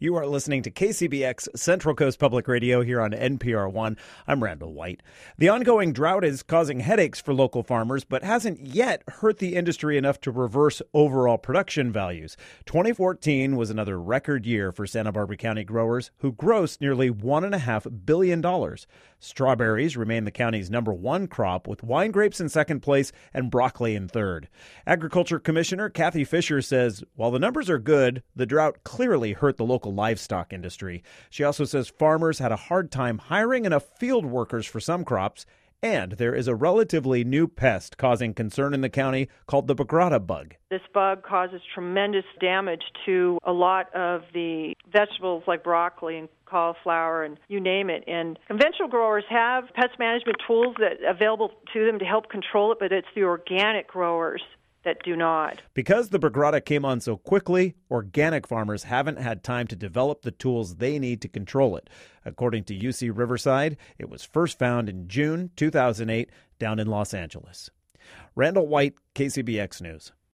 You are listening to KCBX Central Coast Public Radio here on NPR One. I'm Randall White. The ongoing drought is causing headaches for local farmers, but hasn't yet hurt the industry enough to reverse overall production values. 2014 was another record year for Santa Barbara County growers who grossed nearly $1.5 billion. Strawberries remain the county's number one crop, with wine grapes in second place and broccoli in third. Agriculture Commissioner Kathy Fisher says while the numbers are good, the drought clearly hurt the local livestock industry. She also says farmers had a hard time hiring enough field workers for some crops, and there is a relatively new pest causing concern in the county called the Bagrata bug. This bug causes tremendous damage to a lot of the vegetables like broccoli and cauliflower and you name it. And conventional growers have pest management tools that available to them to help control it, but it's the organic growers that do not. Because the Bagrata came on so quickly, organic farmers haven't had time to develop the tools they need to control it. According to UC Riverside, it was first found in June 2008 down in Los Angeles. Randall White, KCBX News.